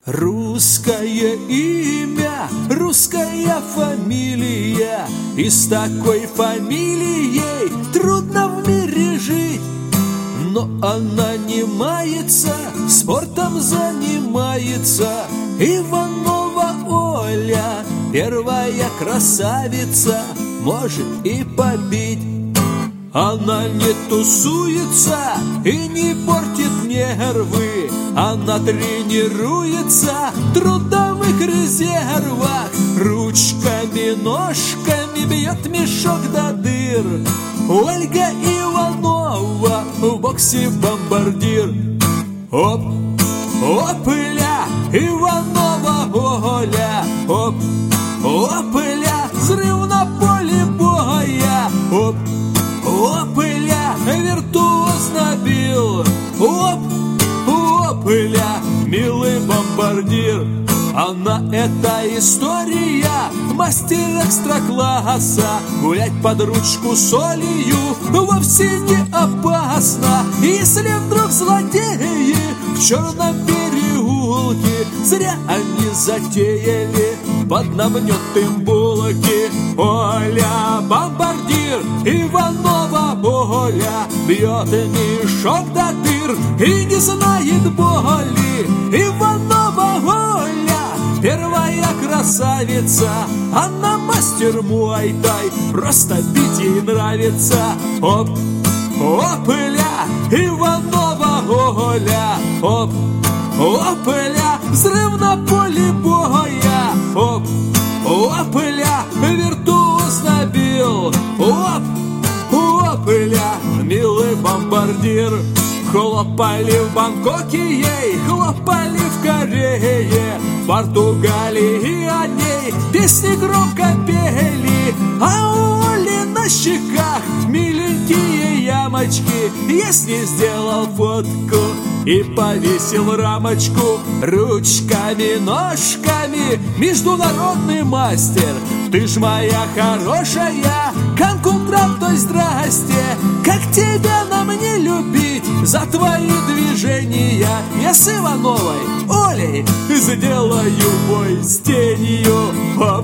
Русское имя, русская фамилия, и с такой фамилией трудно в мире жить. Но она не мается, спортом занимается. Иванова Оля, первая красавица, может и побить. Она не тусуется и не портит нервы. Она тренируется в трудовых резервах. Ручками, ножками бьет мешок до дыр. Ольга Иванова в боксе бомбардир. Оп, опля, Иванова Оля. Оп, опля, взрыв на поле боя. Оп, опля, виртуозно бил. Оп, опля, милый бомбардир. Она эта история, мастер экстра-класса. Гулять под ручку с Олею вовсе не опасно. Если вдруг злодеи в черном переулке зря они затеяли поднавнет им булки. Оля бомбардир, Иванова Оля, бьет мешок до дыр и не знает боли. Иванова Оля, первая красавица, она мастер муай-тай, просто бить ей нравится. Оп, опля, Иванова Оля. Оп, опля, взрыв на поле боя. Оп, опля, виртуозно бил. Оп, опля, милый бомбардир. Хлопали в Бангкоке ей, хлопали в Корее, в Португалии о ней песни громко пели. А у Оли на щеках миленькие ямочки. Я с ней сделал фотку и повесил рамочку. Ручками, ножками, международный мастер. Ты ж моя хорошая, конкунтрам-то здрасте. Как тебя нам не любить за твои движения? Я с Ивановой Олей сделаю бой с тенью. Оп,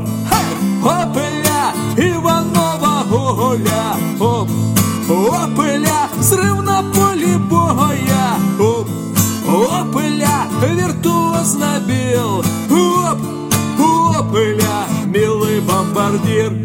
опля, Иванова Оля. Оп, опля, взрыв на поле боя. Оп, опля, виртуозно бил. Оп, опля, милый бомбардир.